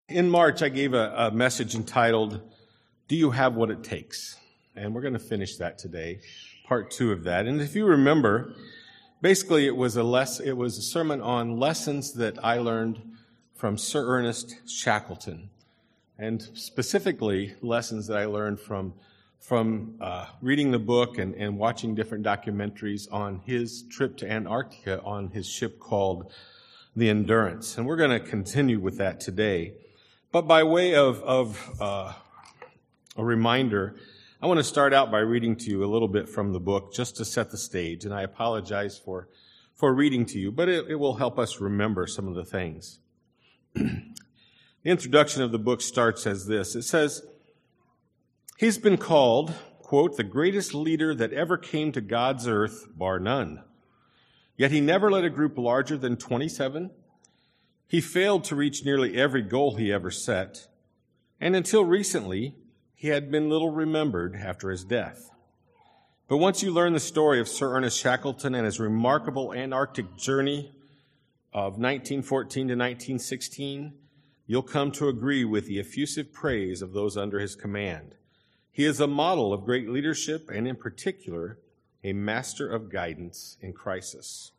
In March, I gave a message entitled, "Do You Have What It Takes?" And we're going to finish that today, part 2 of that. And if you remember, basically it was a sermon on lessons that I learned from Sir Ernest Shackleton, and specifically lessons that I learned from reading the book and watching different documentaries on his trip to Antarctica on his ship called the Endurance. And we're going to continue with that today. But by way of a reminder, I want to start out by reading to you a little bit from the book just to set the stage. And I apologize for reading to you, but it will help us remember some of the things. The introduction of the book starts as this. It says, "He's been called, quote, the greatest leader that ever came to God's earth, bar none. Yet he never led a group larger than 27. He failed to reach nearly every goal he ever set, and until recently, he had been little remembered after his death. But once you learn the story of Sir Ernest Shackleton and his remarkable Antarctic journey of 1914 to 1916, you'll come to agree with the effusive praise of those under his command. He is a model of great leadership and, in particular, a master of guidance in crisis."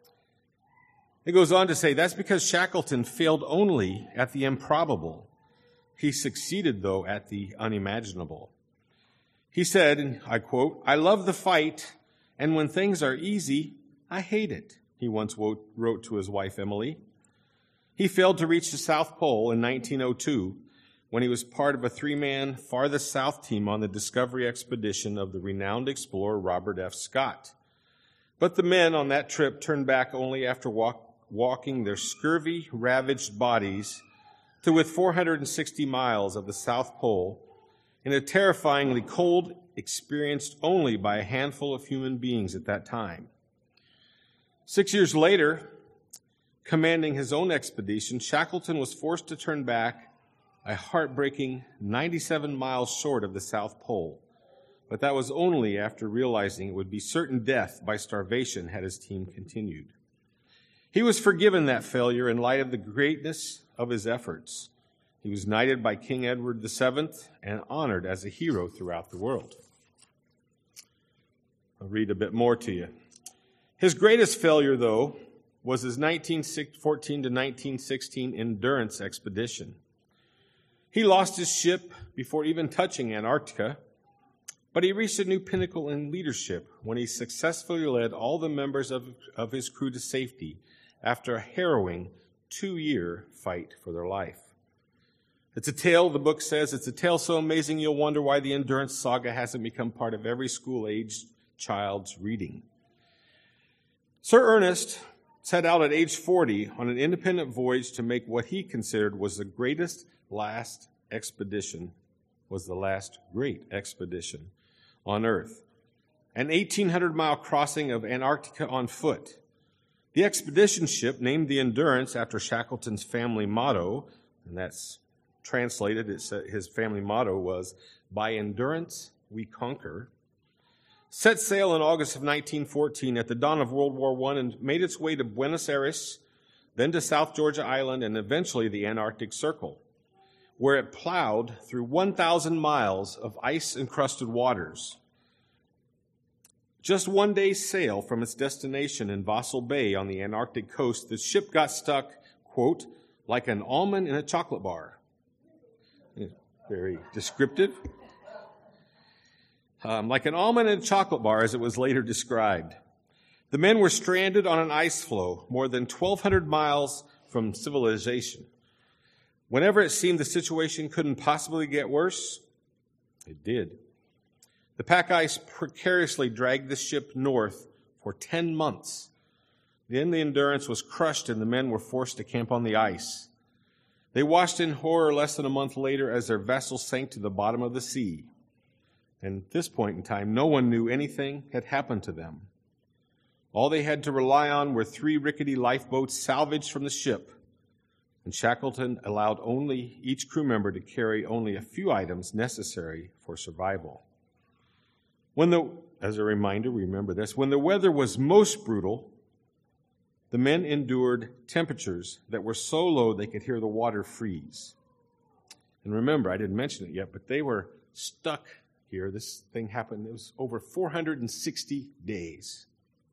It goes on to say, that's because Shackleton failed only at the improbable. He succeeded, though, at the unimaginable. He said, and I quote, "I love the fight, and when things are easy, I hate it," he once wrote to his wife, Emily. He failed to reach the South Pole in 1902 when he was part of a 3-man farthest south team on the discovery expedition of the renowned explorer Robert F. Scott. But the men on that trip turned back only after walking their scurvy-ravaged bodies to with 460 miles of the South Pole in a terrifyingly cold experienced only by a handful of human beings at that time. 6 years later, commanding his own expedition, Shackleton was forced to turn back a heartbreaking 97 miles short of the South Pole, but that was only after realizing it would be certain death by starvation had his team continued. He was forgiven that failure in light of the greatness of his efforts. He was knighted by King Edward VII and honored as a hero throughout the world. I'll read a bit more to you. His greatest failure, though, was his 1914 to 1916 Endurance expedition. He lost his ship before even touching Antarctica, but he reached a new pinnacle in leadership when he successfully led all the members of his crew to safety after a harrowing 2-year fight for their life. It's a tale, the book says, it's a tale so amazing you'll wonder why the Endurance saga hasn't become part of every school-aged child's reading. Sir Ernest set out at age 40 on an independent voyage to make what he considered was the last great expedition on Earth, an 1,800-mile crossing of Antarctica on foot. The expedition ship, named the Endurance after Shackleton's family motto, and that's translated, his family motto was, "By endurance we conquer," set sail in August of 1914 at the dawn of World War I and made its way to Buenos Aires, then to South Georgia Island, and eventually the Antarctic Circle, where it plowed through 1,000 miles of ice-encrusted waters. Just one day's sail from its destination in Vassal Bay on the Antarctic coast, the ship got stuck, quote, like an almond in a chocolate bar. Very descriptive. Like an almond in a chocolate bar, as it was later described. The men were stranded on an ice floe more than 1,200 miles from civilization. Whenever it seemed the situation couldn't possibly get worse, it did. The pack ice precariously dragged the ship north for 10 months. Then the Endurance was crushed and the men were forced to camp on the ice. They watched in horror less than a month later as their vessel sank to the bottom of the sea. And at this point in time, no one knew anything had happened to them. All they had to rely on were 3 rickety lifeboats salvaged from the ship, and Shackleton allowed only each crew member to carry only a few items necessary for survival. As a reminder, remember this, when the weather was most brutal, the men endured temperatures that were so low they could hear the water freeze. And remember, I didn't mention it yet, but they were stuck here. This thing happened, it was over 460 days.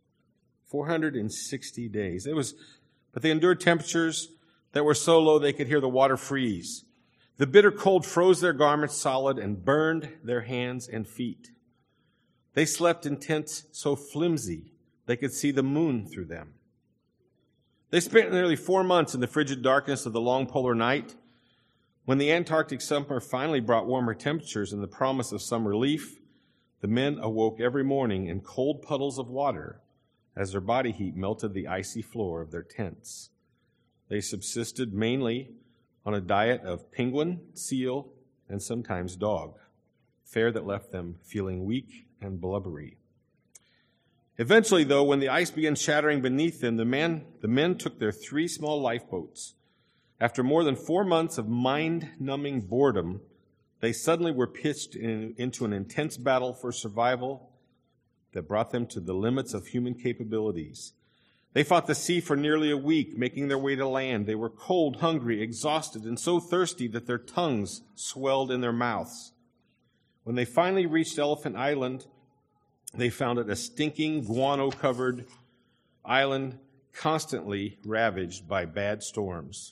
460 days. But they endured temperatures that were so low they could hear the water freeze. The bitter cold froze their garments solid and burned their hands and feet. They slept in tents so flimsy they could see the moon through them. They spent nearly 4 months in the frigid darkness of the long polar night. When the Antarctic summer finally brought warmer temperatures and the promise of some relief, the men awoke every morning in cold puddles of water as their body heat melted the icy floor of their tents. They subsisted mainly on a diet of penguin, seal, and sometimes dog, fare that left them feeling weak and blubbery. Eventually, though, when the ice began shattering beneath them, the men took their 3 small lifeboats. After more than 4 months of mind-numbing boredom, they suddenly were pitched into an intense battle for survival that brought them to the limits of human capabilities. They fought the sea for nearly a week, making their way to land. They were cold, hungry, exhausted, and so thirsty that their tongues swelled in their mouths. When they finally reached Elephant Island, they found it a stinking, guano-covered island constantly ravaged by bad storms.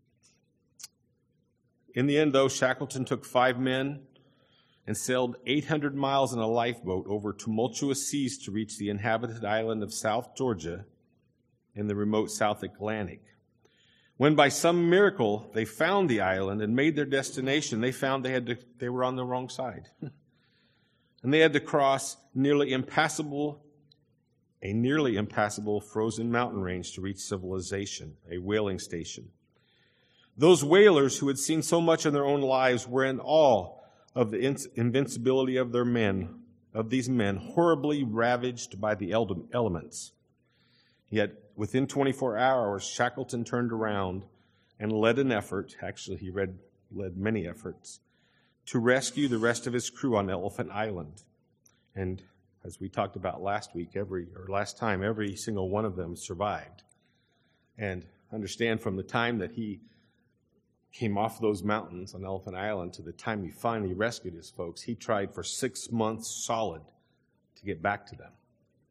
In the end, though, Shackleton took 5 men and sailed 800 miles in a lifeboat over tumultuous seas to reach the inhabited island of South Georgia in the remote South Atlantic. When by some miracle they found the island and made their destination, they found they were on the wrong side. And they had to cross a nearly impassable frozen mountain range to reach civilization, a whaling station. Those whalers who had seen so much in their own lives were in awe of the invincibility of these men, horribly ravaged by the elements. Yet, within 24 hours, Shackleton turned around and led an effort, actually he led many efforts, to rescue the rest of his crew on Elephant Island. And as we talked about last time, every single one of them survived. And understand from the time that he came off those mountains on Elephant Island to the time he finally rescued his folks, he tried for 6 months solid to get back to them.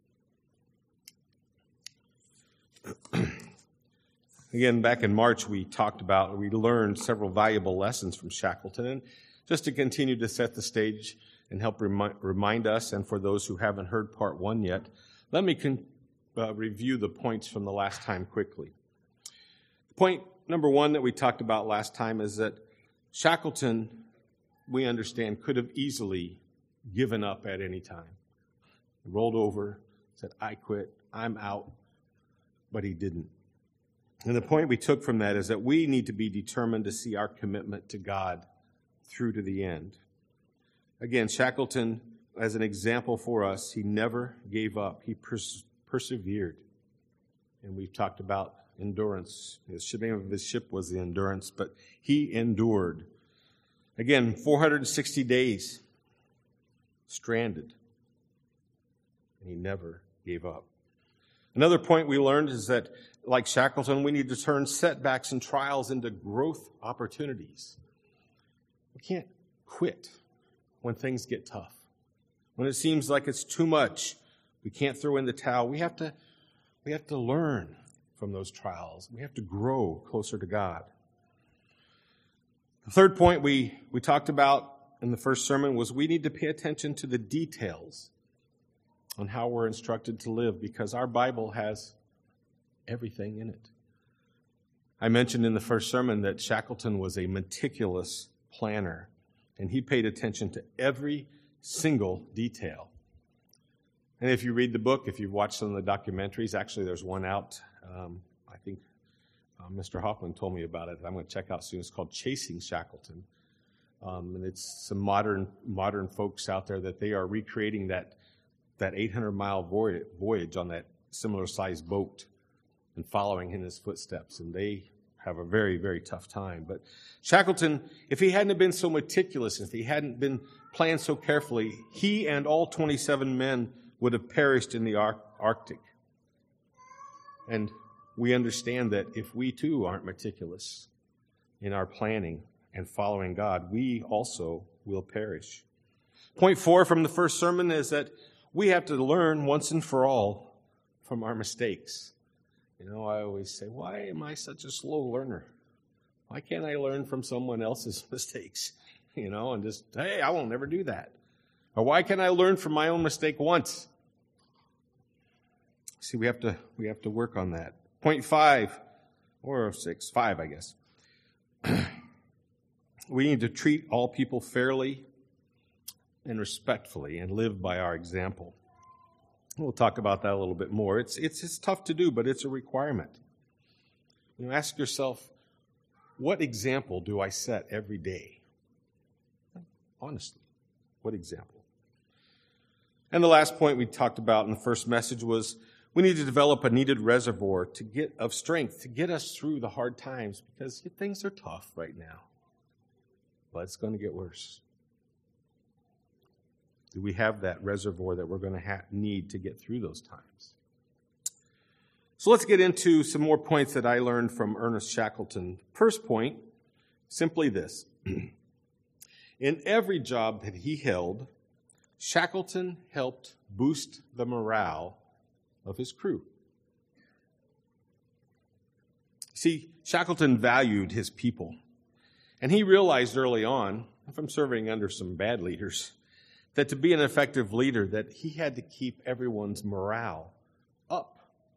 Again, back in March, we learned several valuable lessons from Shackleton. And just to continue to set the stage and help remind us, and for those who haven't heard part 1 yet, let me review the points from the last time quickly. Point number 1 that we talked about last time is that Shackleton, we understand, could have easily given up at any time. He rolled over, said, "I quit, I'm out," but he didn't. And the point we took from that is that we need to be determined to see our commitment to God through to the end. Again, Shackleton, as an example for us, he never gave up. He persevered. And we've talked about endurance. The name of his ship was the Endurance, but he endured. Again, 460 days stranded. And he never gave up. Another point we learned is that, like Shackleton, we need to turn setbacks and trials into growth opportunities. We can't quit when things get tough. When it seems like it's too much, we can't throw in the towel. We have to learn from those trials. We have to grow closer to God. The third point we talked about in the first sermon was we need to pay attention to the details on how we're instructed to live, because our Bible has everything in it. I mentioned in the first sermon that Shackleton was a meticulous planner, and he paid attention to every single detail. And if you read the book, if you've watched some of the documentaries, actually there's one out, I think Mr. Hoffman told me about it, I'm going to check out soon. It's called Chasing Shackleton. And it's some modern folks out there that they are recreating that 800-mile voyage on that similar-sized boat and following in his footsteps. And they have a very, very tough time. But Shackleton, if he hadn't been so meticulous, if he hadn't been planned so carefully, he and all 27 men would have perished in the Arctic. And we understand that if we too aren't meticulous in our planning, and following God, we also will perish. Point 4 from the first sermon is that we have to learn once and for all from our mistakes. I always say, why am I such a slow learner? Why can't I learn from someone else's mistakes? And just, hey, I will never do that. Or why can't I learn from my own mistake once? See, we have to work on that. Point 5, or 6, 5, I guess. We need to treat all people fairly and respectfully and live by our example. We'll talk about that a little bit more. It's tough to do, but it's a requirement. Ask yourself, what example do I set every day? Honestly, what example? And the last point we talked about in the first message was we need to develop a needed reservoir of strength to get us through the hard times, because things are tough right now, but it's going to get worse. Do we have that reservoir that we're going to need to get through those times? So let's get into some more points that I learned from Ernest Shackleton. First point, simply this. In every job that he held, Shackleton helped boost the morale of his crew. See, Shackleton valued his people, and he realized early on, from serving under some bad leaders, that to be an effective leader, that he had to keep everyone's morale up.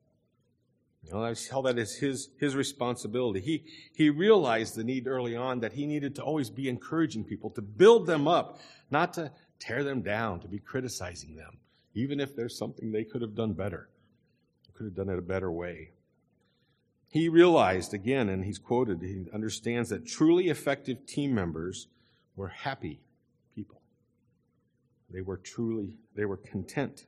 That is his responsibility. He realized the need early on that he needed to always be encouraging people, to build them up, not to tear them down, to be criticizing them, even if there's something they could have done better, could have done it a better way. He realized, again, and he's quoted, he understands that truly effective team members were happy people. They were content.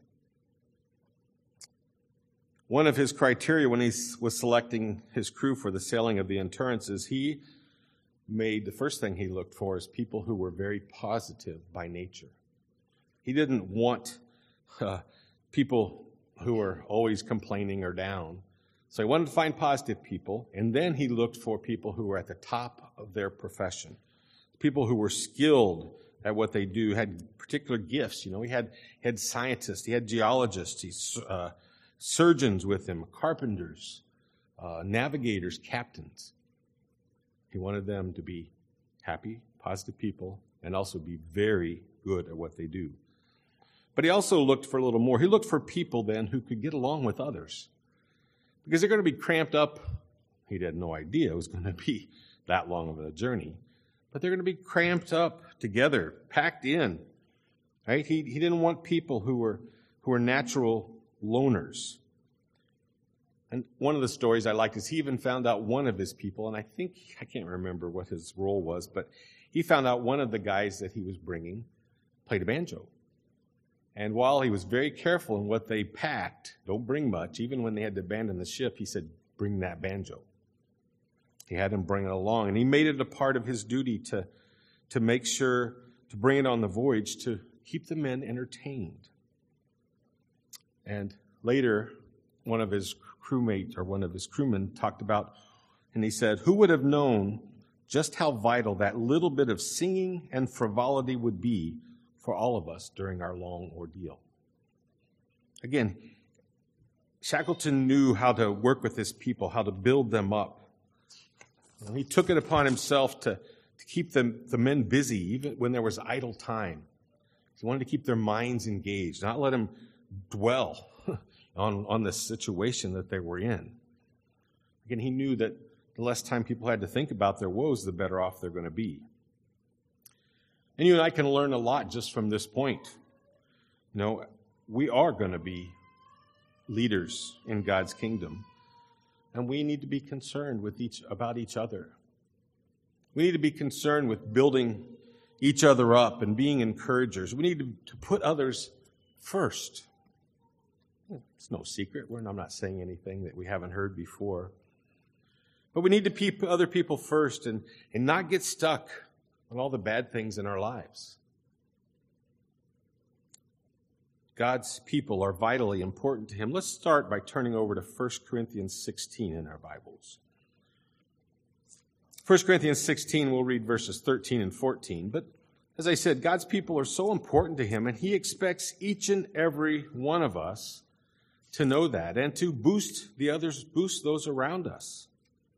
One of his criteria when he was selecting his crew for the sailing of the Endurance is the first thing he looked for is people who were very positive by nature. He didn't want people who were always complaining or down. So he wanted to find positive people, and then he looked for people who were at the top of their profession, people who were skilled at what they do, had particular gifts. He had scientists, he had geologists, surgeons with him, carpenters, navigators, captains. He wanted them to be happy, positive people, and also be very good at what they do. But he also looked for a little more. He looked for people then who could get along with others, because they're going to be cramped up. He had no idea it was going to be that long of a journey, but they're going to be cramped up together, packed in. Right? He didn't want people who were natural loners. And one of the stories I liked is he even found out one of his people, and I can't remember what his role was, but he found out one of the guys that he was bringing played a banjo. And while he was very careful in what they packed, don't bring much, even when they had to abandon the ship, he said, bring that banjo. He had him bring it along, and he made it a part of his duty to make sure to bring it on the voyage to keep the men entertained. And later, one of his crewmen talked about, and he said, who would have known just how vital that little bit of singing and frivolity would be for all of us during our long ordeal? Again, Shackleton knew how to work with his people, how to build them up. And he took it upon himself to keep the men busy, even when there was idle time. He wanted to keep their minds engaged, not let them dwell on the situation that they were in. Again, he knew that the less time people had to think about their woes, the better off they're going to be. And you and I can learn a lot just from this point. We are going to be leaders in God's kingdom, and we need to be concerned about each other. We need to be concerned with building each other up and being encouragers. We need to put others first. It's no secret. I'm not saying anything that we haven't heard before. But we need to keep other people first and not get stuck on all the bad things in our lives. God's people are vitally important to him. Let's start by turning over to 1 Corinthians 16 in our Bibles. 1 Corinthians 16, we'll read verses 13 and 14. But as I said, God's people are so important to him, and he expects each and every one of us to know that and to boost those around us.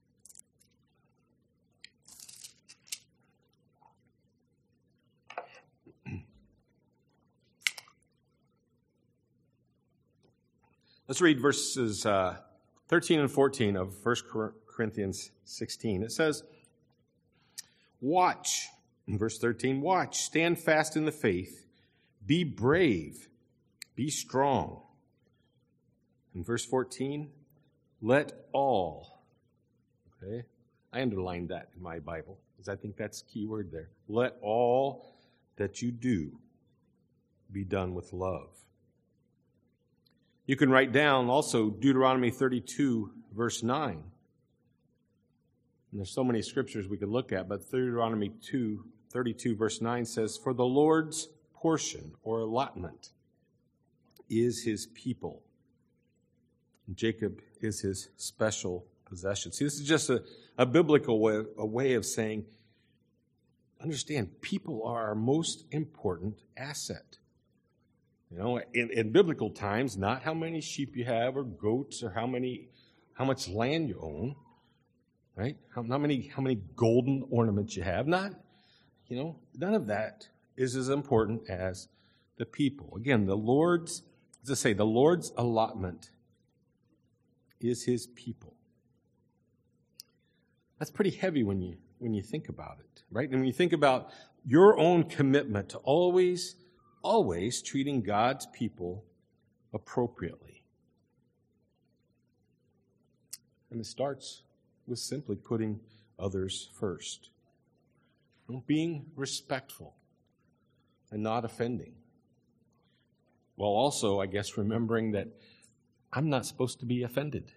Let's read verses 13 and 14 of 1 Corinthians 16. It says, watch, in verse 13, watch, stand fast in the faith, be brave, be strong. In verse 14, let all, okay, I underlined that in my Bible because I think that's the key word there. Let all that you do be done with love. You can write down also Deuteronomy 32, verse 9. And there's so many scriptures we could look at, but Deuteronomy 32, verse 9 says, for the Lord's portion or allotment is his people. Jacob is his special possession. See, this is just a biblical way of saying, understand, people are our most important asset. You know, in biblical times, not how many sheep you have or goats or how much land you own, right? How many golden ornaments you have. None of that is as important as the people. Again, the Lord's allotment is his people. That's pretty heavy when you think about it, right? And when you think about your own commitment to always treating God's people appropriately. And it starts with simply putting others first. Being respectful and not offending. While also, I guess, remembering that I'm not supposed to be offended.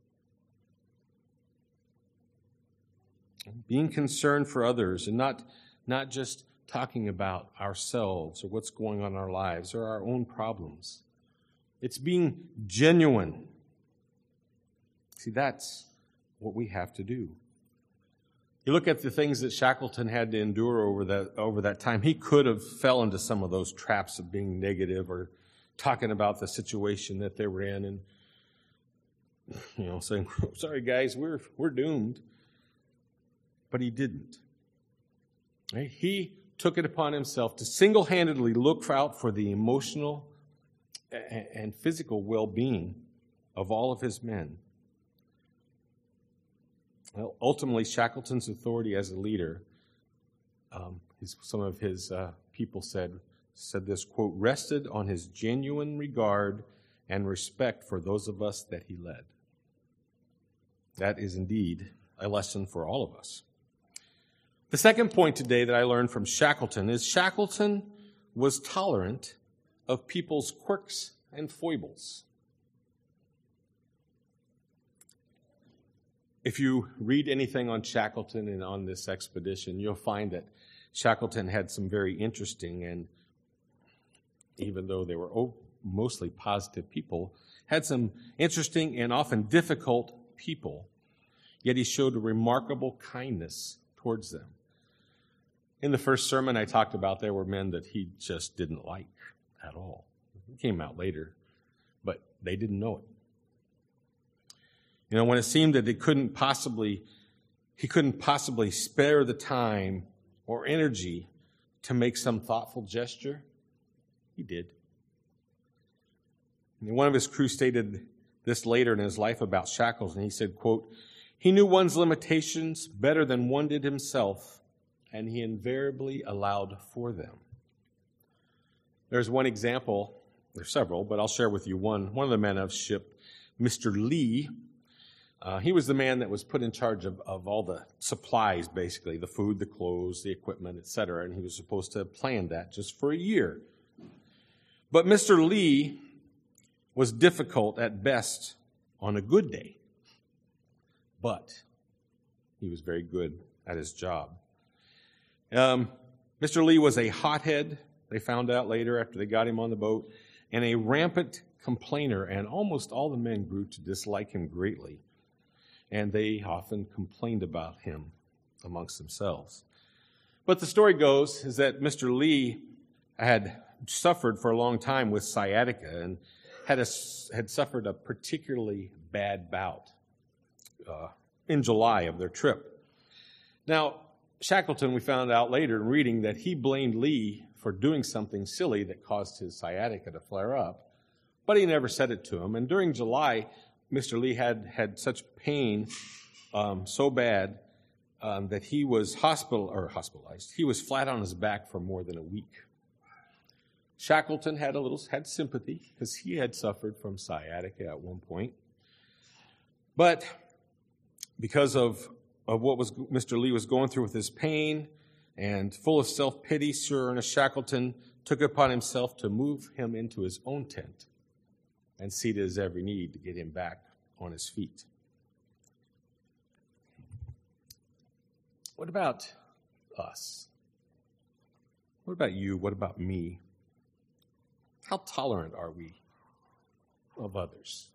Being concerned for others and not just talking about ourselves or what's going on in our lives or our own problems. It's being genuine. See, that's what we have to do. You look at the things that Shackleton had to endure over that time. He could have fell into some of those traps of being negative or talking about the situation that they were in and saying, sorry guys, we're doomed. But he didn't. Right? He took it upon himself to single-handedly look out for the emotional and physical well-being of all of his men. Well, ultimately, Shackleton's authority as a leader, some of his people said this, quote, rested on his genuine regard and respect for those of us that he led. That is indeed a lesson for all of us. The second point today that I learned from Shackleton is Shackleton was tolerant of people's quirks and foibles. If you read anything on Shackleton and on this expedition, you'll find that Shackleton had some very interesting and, even though they were mostly positive people, had some interesting and often difficult people, yet he showed a remarkable kindness towards them. In the first sermon I talked about, there were men that he just didn't like at all. It came out later, but they didn't know it. When it seemed that he couldn't possibly spare the time or energy to make some thoughtful gesture, he did. And one of his crew stated this later in his life about Shackleton. He said, quote, he knew one's limitations better than one did himself, and he invariably allowed for them. There's one example, there's several, but I'll share with you one. One of the men of ship, Mr. Lee, he was the man that was put in charge of all the supplies, basically, the food, the clothes, the equipment, etc., and he was supposed to plan that just for a year. But Mr. Lee was difficult at best on a good day, but he was very good at his job. Mr. Lee was a hothead, they found out later after they got him on the boat, and a rampant complainer, and almost all the men grew to dislike him greatly. And they often complained about him amongst themselves. But the story goes is that Mr. Lee had suffered for a long time with sciatica and had suffered a particularly bad bout in July of their trip. Now, Shackleton, we found out later in reading that he blamed Lee for doing something silly that caused his sciatica to flare up, but he never said it to him. And during July, Mr. Lee had such pain so bad that he was hospitalized. He was flat on his back for more than a week. Shackleton had sympathy because he had suffered from sciatica at one point. But because of what Mr. Lee was going through with his pain and full of self-pity, Sir Ernest Shackleton took it upon himself to move him into his own tent and see to his every need to get him back on his feet. What about us? What about you? What about me? How tolerant are we of others?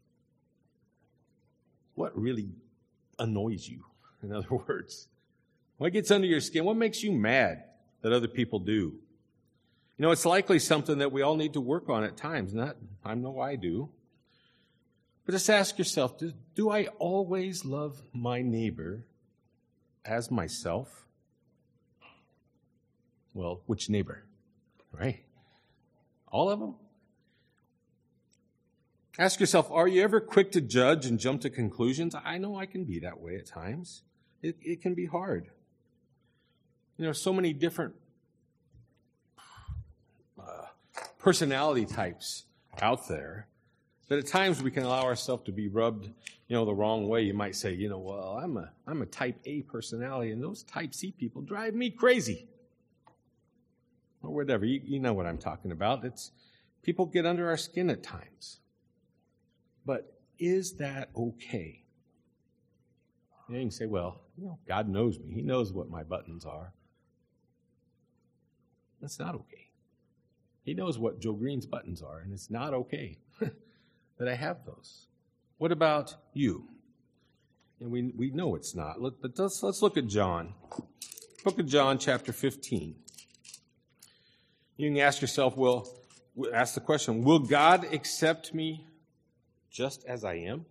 What really annoys you, in other words? What gets under your skin? What makes you mad that other people do? You know, it's likely something that we all need to work on at times. I know I do. But just ask yourself, do I always love my neighbor as myself? Well, which neighbor, right? All of them? Ask yourself, are you ever quick to judge and jump to conclusions? I know I can be that way at times. It can be hard. You know, so many different personality types out there that at times we can allow ourselves to be rubbed, the wrong way. You might say, well, I'm a type A personality, and those type C people drive me crazy. Or whatever. You know what I'm talking about. It's people get under our skin at times. But is that okay? You can say, well, God knows me. He knows what my buttons are. That's not okay. He knows what Joe Green's buttons are, and it's not okay that I have those. What about you? And we know it's not. But let's look at John. Book of John, chapter 15. You can ask yourself, ask the question, will God accept me just as I am?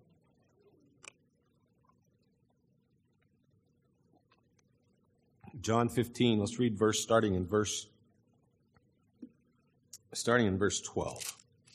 John 15, let's read starting in verse 12.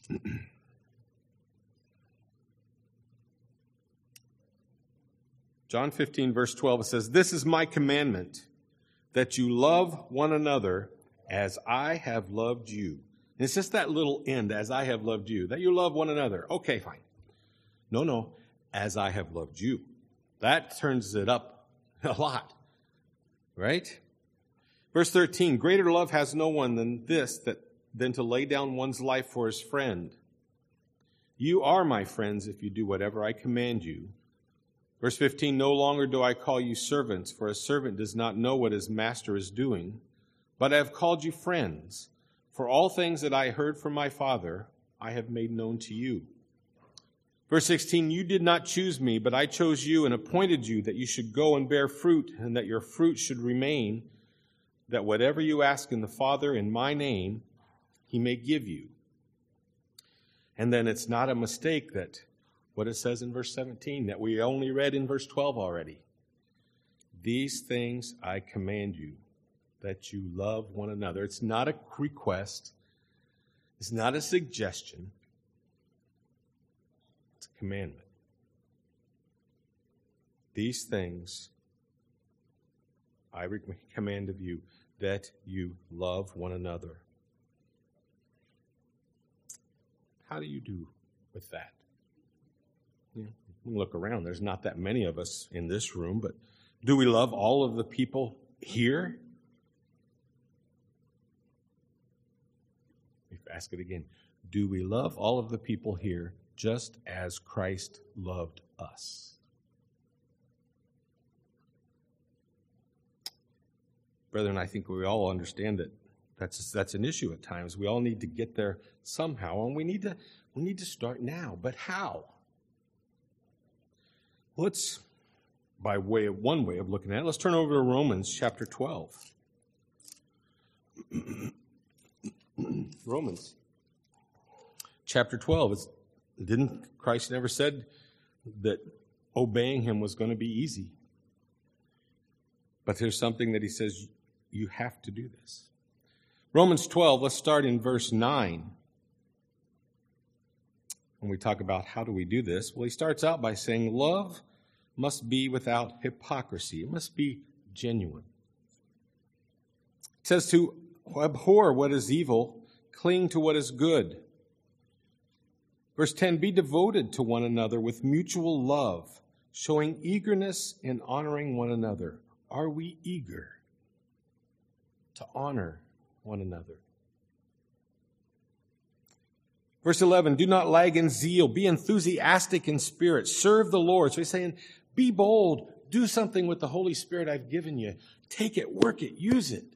John 15, verse 12, it says, "This is my commandment, that you love one another as I have loved you." And it's just that little end, as I have loved you, that you love one another. Okay, fine. No, as I have loved you. That turns it up a lot, right? Verse 13, "Greater love has no one than to lay down one's life for his friend. You are my friends if you do whatever I command you." Verse 15, "No longer do I call you servants, for a servant does not know what his master is doing, but I have called you friends. For all things that I heard from my Father, I have made known to you." Verse 16, "You did not choose me, but I chose you and appointed you that you should go and bear fruit, and that your fruit should remain, that whatever you ask in the Father in my name, he may give you." And then it's not a mistake that what it says in verse 17 that we only read in verse 12 already. "These things I command you, that you love one another." It's not a request. It's not a suggestion. It's a commandment. "These things I command of you, that you love one another." How do you do with that? You can look around. There's not that many of us in this room, but do we love all of the people here? Ask it again. Do we love all of the people here just as Christ loved us? Brethren, I think we all understand that that's an issue at times. We all need to get there somehow, and we need to start now. But how? Well, it's by one way of looking at it. Let's turn over to Romans chapter 12. Romans chapter 12. Didn't Christ never said that obeying him was going to be easy? But there's something that he says, you have to do this. Romans 12, let's start in verse 9. When we talk about how do we do this, well, he starts out by saying, love must be without hypocrisy. It must be genuine. It says to abhor what is evil, cling to what is good. Verse 10, be devoted to one another with mutual love, showing eagerness in honoring one another. Are we eager to honor one another? Verse 11, do not lag in zeal. Be enthusiastic in spirit. Serve the Lord. So he's saying, be bold. Do something with the Holy Spirit I've given you. Take it, work it, use it.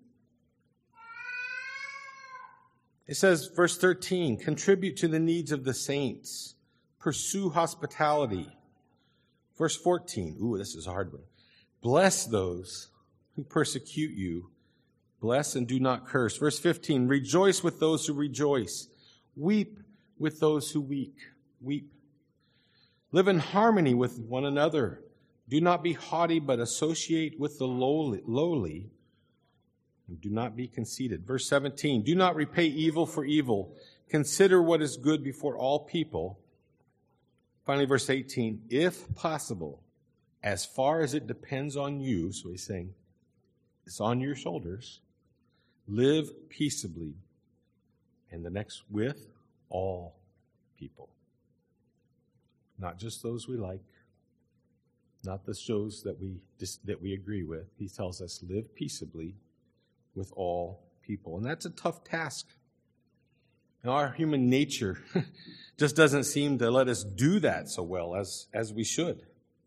It says, verse 13, contribute to the needs of the saints. Pursue hospitality. Verse 14, this is a hard one. Bless those who persecute you. Bless and do not curse. Verse 15, rejoice with those who rejoice. Weep with those who weep. Live in harmony with one another. Do not be haughty, but associate with the lowly. And do not be conceited. Verse 17, do not repay evil for evil. Consider what is good before all people. Finally, verse 18, if possible, as far as it depends on you, so he's saying, it's on your shoulders, live peaceably. And the next, with all people. Not just those we like, not the shows that we agree with. He tells us, live peaceably with all people. And that's a tough task. And our human nature just doesn't seem to let us do that so well as we should.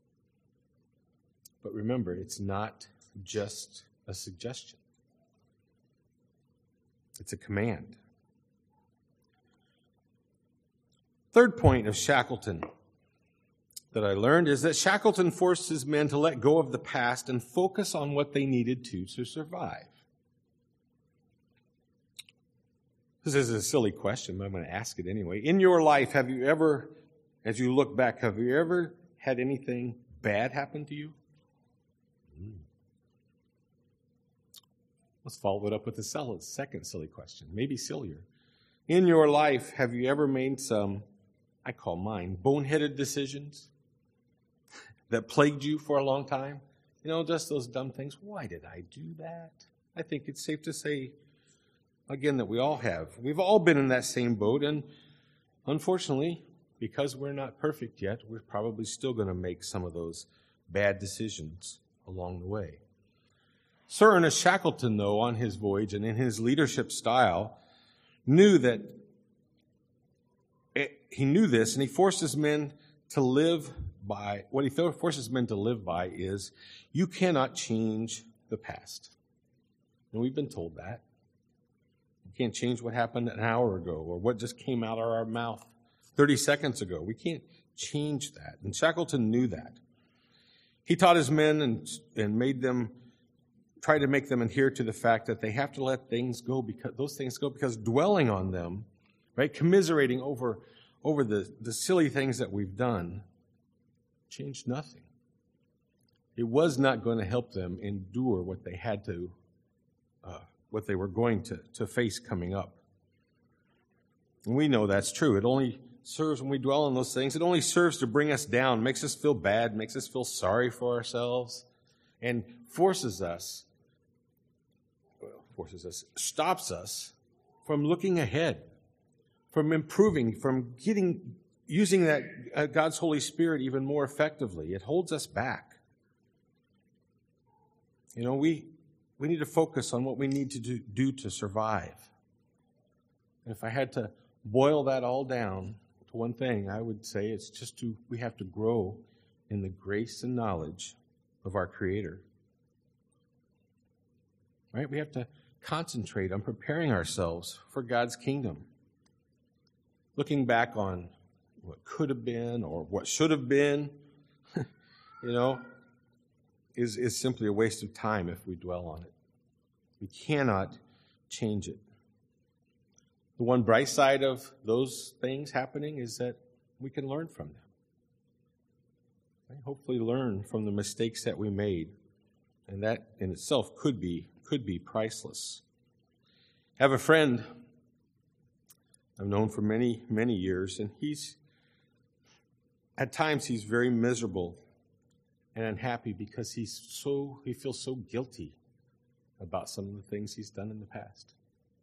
But remember, it's not just a suggestion. It's a command. Third point of Shackleton that I learned is that Shackleton forced his men to let go of the past and focus on what they needed to survive. This is a silly question, but I'm going to ask it anyway. In your life, have you ever, as you look back, have you ever had anything bad happen to you? Let's follow it up with a second silly question, maybe sillier. In your life, have you ever made some, I call mine, boneheaded decisions that plagued you for a long time? Just those dumb things. Why did I do that? I think it's safe to say, again, that we all have. We've all been in that same boat, and unfortunately, because we're not perfect yet, we're probably still going to make some of those bad decisions along the way. Sir Ernest Shackleton, though, on his voyage and in his leadership style, knew that he knew this, and he forced his men to live by, what he forces men to live by is, you cannot change the past. And we've been told that. You can't change what happened an hour ago or what just came out of our mouth 30 seconds ago. We can't change that. And Shackleton knew that. He taught his men and made them, tried to make them adhere to the fact that they have to let things go, because dwelling on them, right, commiserating over the silly things that we've done, changed nothing. It was not going to help them endure what they had to, what they were going to face coming up. And we know that's true. It only serves, when we dwell on those things, it only serves to bring us down, makes us feel bad, makes us feel sorry for ourselves, and stops us from looking ahead, from improving, from using that God's Holy Spirit even more effectively. It holds us back. We need to focus on what we need to do to survive. And if I had to boil that all down to one thing, I would say it's we have to grow in the grace and knowledge of our Creator. Right? We have to concentrate on preparing ourselves for God's kingdom. Looking back on what could have been or what should have been, is simply a waste of time if we dwell on it. We cannot change it. The one bright side of those things happening is that we can learn from them. Right? Hopefully learn from the mistakes that we made. And that in itself could be priceless. I have a friend I've known for many, many years, and at times he's very miserable and unhappy because he feels so guilty about some of the things he's done in the past.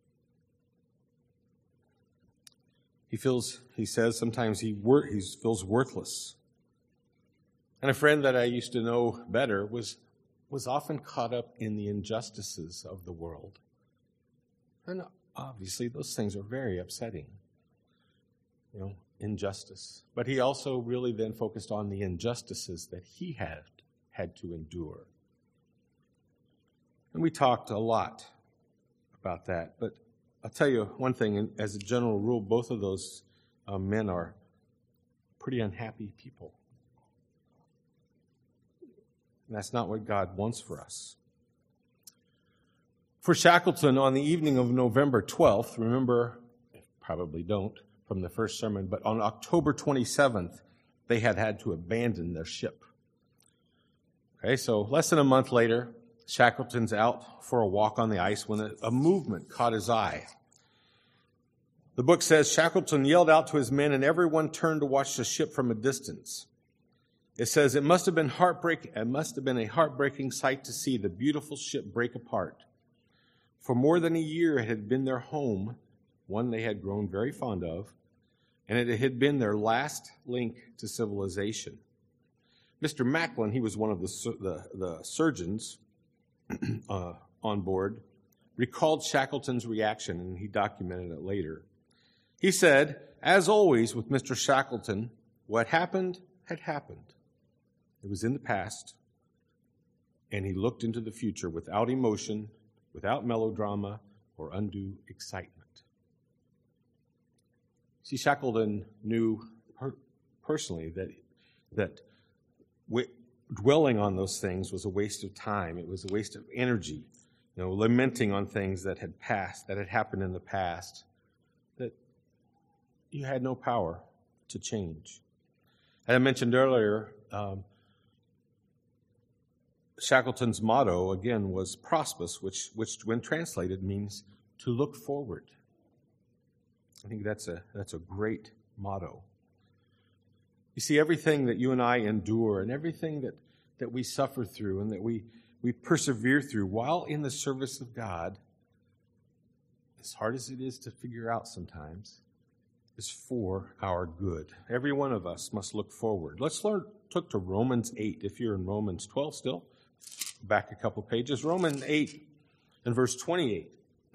He says sometimes he feels worthless. And a friend that I used to know better was often caught up in the injustices of the world. And obviously those things are very upsetting. Injustice. But he also really then focused on the injustices that he had to endure. And we talked a lot about that. But I'll tell you one thing, as a general rule, both of those men are pretty unhappy people. And that's not what God wants for us. For Shackleton, on the evening of November 12th, remember, probably don't, from the first sermon, but on October 27th, they had to abandon their ship. Okay, so less than a month later, Shackleton's out for a walk on the ice when a movement caught his eye. The book says Shackleton yelled out to his men and everyone turned to watch the ship from a distance. It says it must have been a heartbreaking sight to see the beautiful ship break apart. For more than a year it had been their home, one they had grown very fond of, and it had been their last link to civilization. Mr. Macklin, he was one of the surgeons on board, recalled Shackleton's reaction, and he documented it later. He said, as always with Mr. Shackleton, what happened had happened. It was in the past, and he looked into the future without emotion, without melodrama, or undue excitement. See, Shackleton knew personally that dwelling on those things was a waste of time. It was a waste of energy. Lamenting on things that had passed, that had happened in the past, that you had no power to change. As I mentioned earlier, Shackleton's motto, again, was Prospus, which when translated means to look forward. I think that's a great motto. You see, everything that you and I endure and everything that we suffer through and that we persevere through while in the service of God, as hard as it is to figure out sometimes, is for our good. Every one of us must look forward. Let's look to Romans 8, if you're in Romans 12 still. Back a couple pages. Romans 8 and verse 28.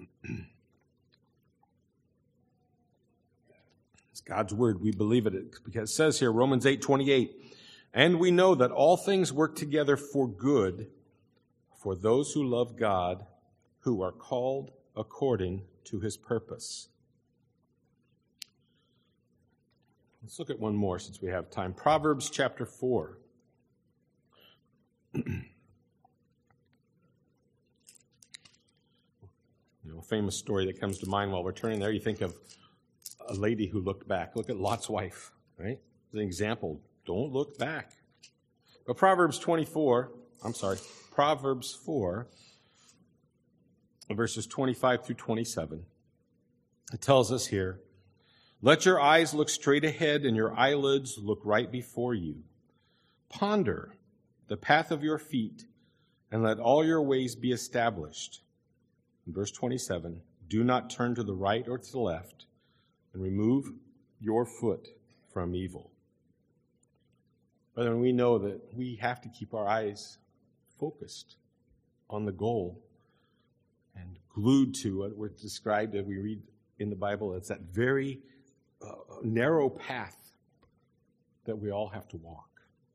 It's God's word. We believe it because it says here, Romans 8:28, and we know that all things work together for good for those who love God, who are called according to his purpose. Let's look at one more since we have time. Proverbs chapter 4. Famous story that comes to mind while we're turning there. You think of a lady who looked back. Look at Lot's wife, right? As an example, don't look back. But Proverbs 4, verses 25 through 27, it tells us here, let your eyes look straight ahead and your eyelids look right before you. Ponder the path of your feet and let all your ways be established. In verse 27, do not turn to the right or to the left, and remove your foot from evil. Brethren, we know that we have to keep our eyes focused on the goal and glued to what we're described as we read in the Bible. It's that very narrow path that we all have to walk.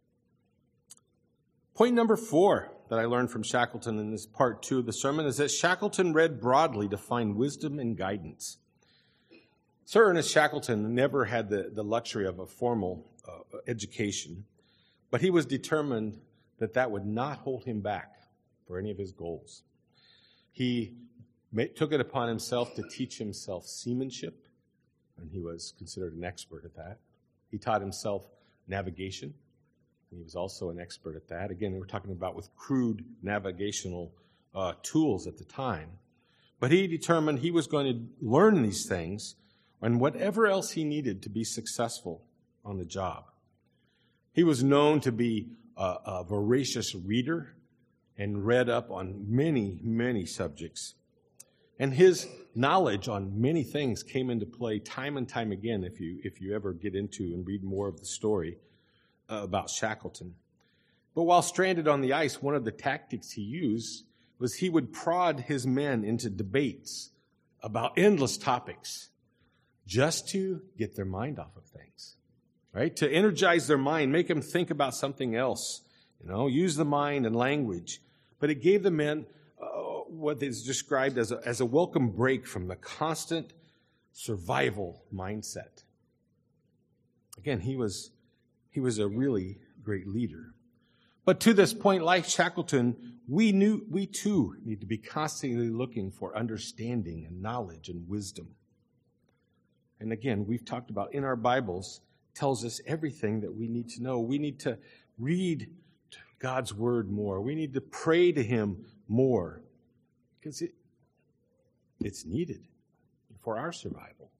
Point number 4 that I learned from Shackleton in this part 2 of the sermon is that Shackleton read broadly to find wisdom and guidance. Sir Ernest Shackleton never had the luxury of a formal education, but he was determined that would not hold him back for any of his goals. He took it upon himself to teach himself seamanship, and he was considered an expert at that. He taught himself navigation, and he was also an expert at that. Again, we're talking about with crude navigational tools at the time. But he determined he was going to learn these things and whatever else he needed to be successful on the job. He was known to be a voracious reader and read up on many, many subjects. And his knowledge on many things came into play time and time again if you ever get into and read more of the story about Shackleton. But while stranded on the ice, one of the tactics he used was he would prod his men into debates about endless topics just to get their mind off of things, right? To energize their mind, make them think about something else, use the mind and language. But it gave the men what is described as a welcome break from the constant survival mindset. Again, he was a really great leader. But to this point, like Shackleton, we too need to be constantly looking for understanding and knowledge and wisdom. And again, we've talked about in our Bibles, tells us everything that we need to know. We need to read God's word more. We need to pray to him more because it's needed for our survival.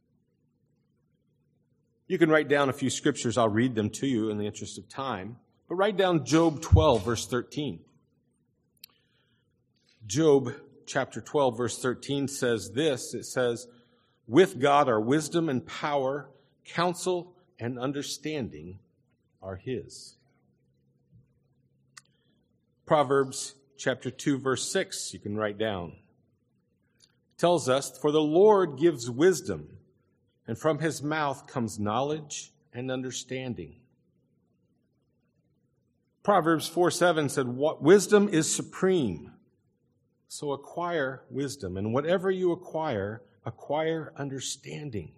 You can write down a few scriptures. I'll read them to you in the interest of time. But write down Job 12, verse 13. Job chapter 12, verse 13 says this. It says, "With God are wisdom and power, counsel and understanding are his." Proverbs chapter 2, verse 6, you can write down. It tells us, "For the Lord gives wisdom, and from his mouth comes knowledge and understanding." Proverbs 4:7 said, "Wisdom is supreme, so acquire wisdom, and whatever you acquire understanding."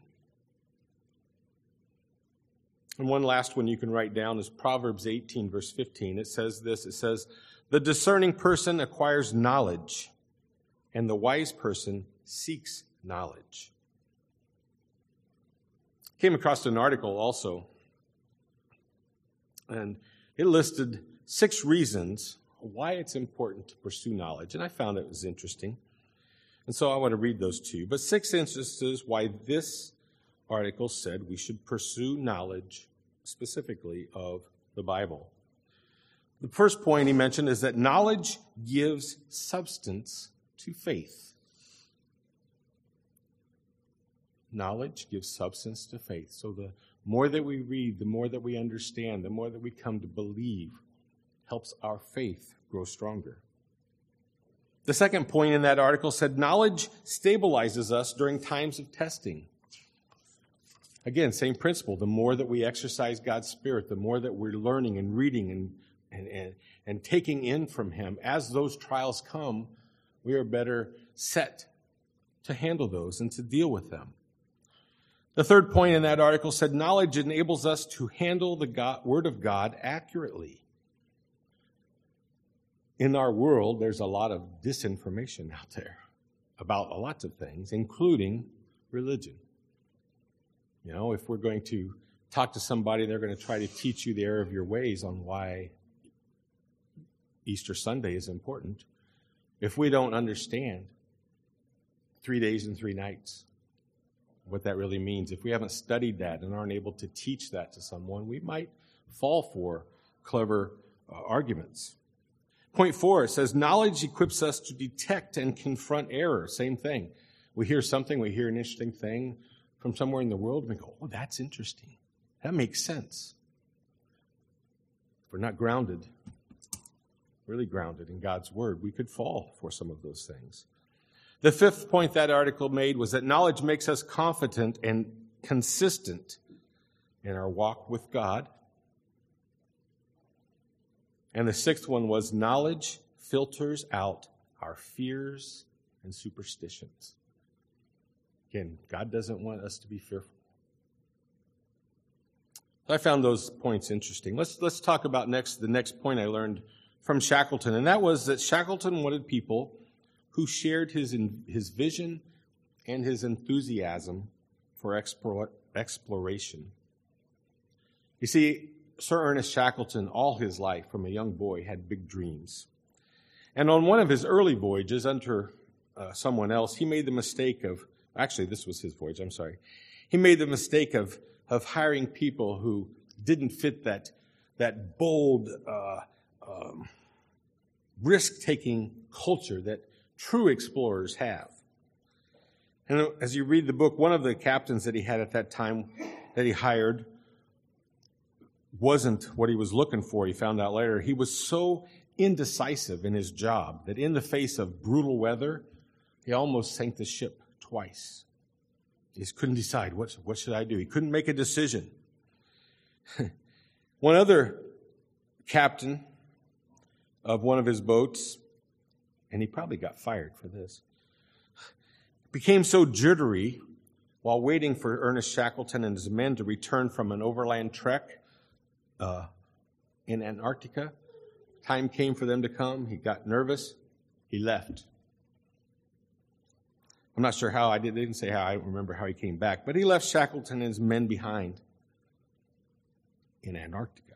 And one last one you can write down is Proverbs 18, verse 15. It says this, it says, "The discerning person acquires knowledge, and the wise person seeks knowledge." Came across an article also, and it listed 6 reasons why it's important to pursue knowledge, and I found it was interesting. And so I want to read those to you. But 6 instances why this article said we should pursue knowledge specifically of the Bible. The first point he mentioned is that knowledge gives substance to faith. Knowledge gives substance to faith. So the more that we read, the more that we understand, the more that we come to believe, helps our faith grow stronger. The second point in that article said knowledge stabilizes us during times of testing. Again, same principle. The more that we exercise God's Spirit, the more that we're learning and reading and taking in from him, as those trials come, we are better set to handle those and to deal with them. The third point in that article said knowledge enables us to handle the Word of God accurately. In our world, there's a lot of disinformation out there about lots of things, including religion. If we're going to talk to somebody, they're going to try to teach you the error of your ways on why Easter Sunday is important. If we don't understand 3 days and 3 nights, what that really means, if we haven't studied that and aren't able to teach that to someone, we might fall for clever arguments. Point 4, it says knowledge equips us to detect and confront error. Same thing. We hear something, we hear an interesting thing from somewhere in the world, and we go, "Oh, that's interesting. That makes sense." If we're not grounded, really grounded in God's Word, we could fall for some of those things. The fifth point that article made was that knowledge makes us confident and consistent in our walk with God. And the sixth one was knowledge filters out our fears and superstitions. Again, God doesn't want us to be fearful. I found those points interesting. Let's talk about the next point I learned from Shackleton, and that was that Shackleton wanted people who shared his vision and his enthusiasm for exploration. You see, Sir Ernest Shackleton, all his life, from a young boy, had big dreams. And on one of his early voyages under someone else, he made the mistake of, actually, this was his voyage, I'm sorry. He made the mistake of hiring people who didn't fit that bold, risk-taking culture that true explorers have. And as you read the book, one of the captains that he had at that time that he hired wasn't what he was looking for, he found out later. He was so indecisive in his job that in the face of brutal weather, he almost sank the ship twice. He just couldn't decide, what should I do? He couldn't make a decision. One other captain of one of his boats, and he probably got fired for this, became so jittery while waiting for Ernest Shackleton and his men to return from an overland trek in Antarctica. Time came for them to come. He got nervous. He left. I'm not sure how. They didn't say how. I don't remember how he came back. But he left Shackleton and his men behind in Antarctica.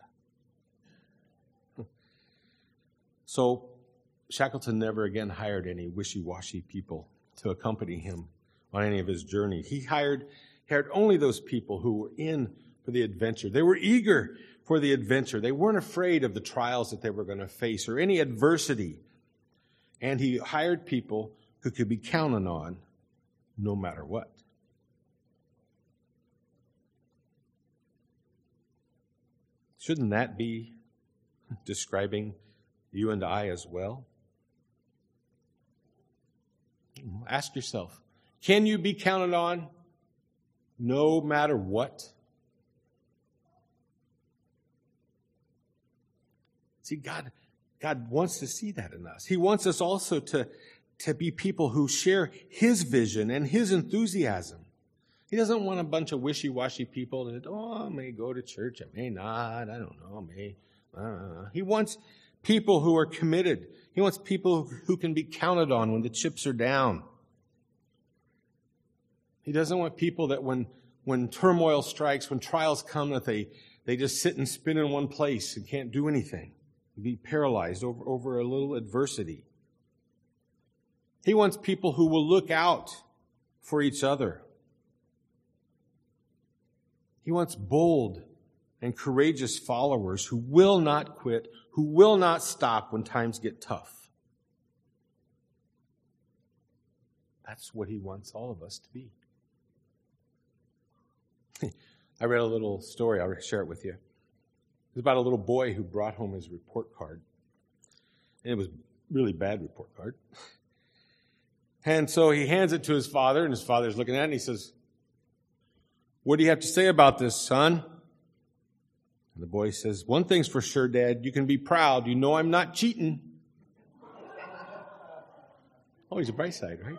So Shackleton never again hired any wishy-washy people to accompany him on any of his journeys. He hired only those people who were in for the adventure. They were eager for the adventure. They weren't afraid of the trials that they were going to face or any adversity. And he hired people who could be counted on no matter what. Shouldn't that be describing you and I as well? Ask yourself, can you be counted on no matter what? See, God wants to see that in us. He wants us also to be people who share His vision and His enthusiasm. He doesn't want a bunch of wishy-washy people that, I may go to church, I may not, I don't know, I may. He wants people who are committed. He wants people who can be counted on when the chips are down. He doesn't want people that when turmoil strikes, when trials come, that they just sit and spin in one place and can't do anything. Be paralyzed over a little adversity. He wants people who will look out for each other. He wants bold and courageous followers who will not quit, who will not stop when times get tough. That's what He wants all of us to be. I read a little story. I'll share it with you. It was about a little boy who brought home his report card. And it was a really bad report card. And so he hands it to his father, and his father's looking at it, and he says, "What do you have to say about this, son?" And the boy says, "One thing's for sure, Dad. You can be proud. You know I'm not cheating." Oh, he's a bright side, right?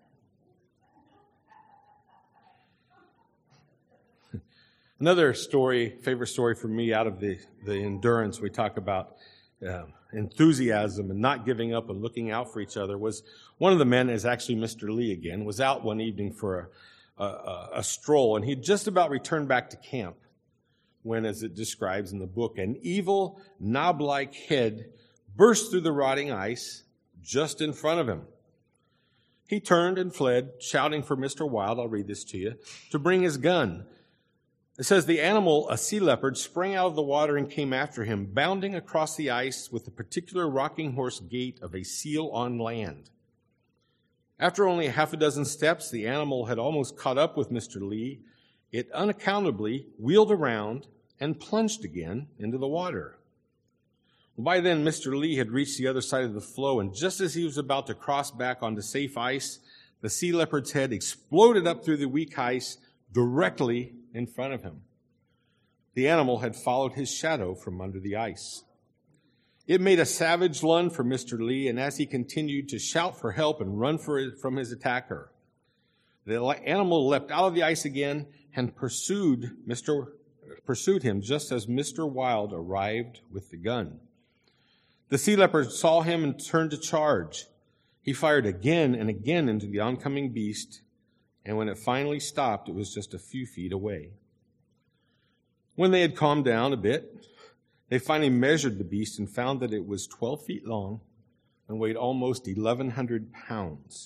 Another story, favorite story for me out of the endurance, we talk about enthusiasm and not giving up and looking out for each other, was one of the men, is actually Mr. Lee again, was out one evening for a stroll, and he'd just about returned back to camp when, as it describes in the book, an evil, knob-like head burst through the rotting ice just in front of him. He turned and fled, shouting for Mr. Wild, I'll read this to you, to bring his gun. It says, the animal, a sea leopard, sprang out of the water and came after him, bounding across the ice with the particular rocking horse gait of a seal on land. After only a half a dozen steps, the animal had almost caught up with Mr. Lee. It unaccountably wheeled around and plunged again into the water. By then, Mr. Lee had reached the other side of the floe, and just as he was about to cross back onto safe ice, the sea leopard's head exploded up through the weak ice directly in front of him. The animal had followed his shadow from under the ice. It made a savage lunge for Mr. Lee, and as he continued to shout for help and run from his attacker, the animal leapt out of the ice again and pursued him just as Mr. Wild arrived with the gun. The sea leopard saw him and turned to charge. He fired again and again into the oncoming beast, and when it finally stopped, it was just a few feet away. When they had calmed down a bit, they finally measured the beast and found that it was 12 feet long and weighed almost 1,100 pounds.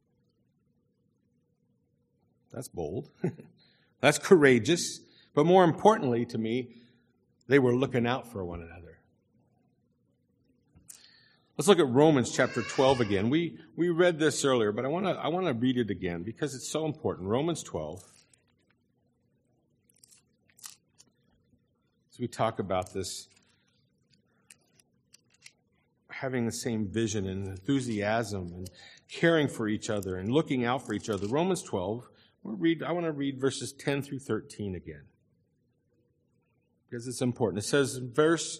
That's bold. That's courageous. But more importantly to me, they were looking out for one another. Let's look at Romans chapter 12 again. We read this earlier, but I want to read it again because it's so important. Romans 12. As we talk about this, having the same vision and enthusiasm and caring for each other and looking out for each other. Romans 12, I want to read verses 10 through 13 again, because it's important. It says in verse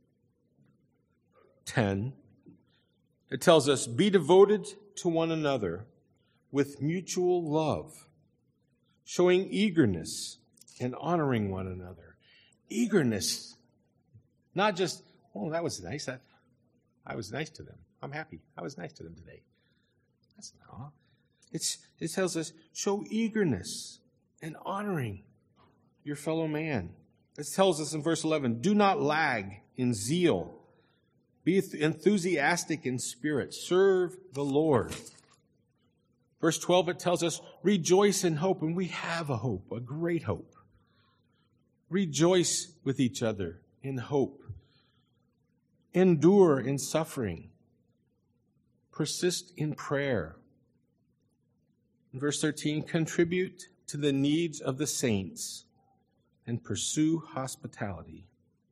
10, it tells us, "Be devoted to one another with mutual love, showing eagerness and honoring one another." Eagerness. Not just, oh, that was nice. I was nice to them. I'm happy. I was nice to them today. That's not. It tells us, show eagerness and honoring your fellow man. It tells us in verse 11, do not lag in zeal. Be enthusiastic in spirit. Serve the Lord. Verse 12, it tells us, rejoice in hope. And we have a hope, a great hope. Rejoice with each other in hope. Endure in suffering. Persist in prayer. In verse 13, contribute to the needs of the saints and pursue hospitality.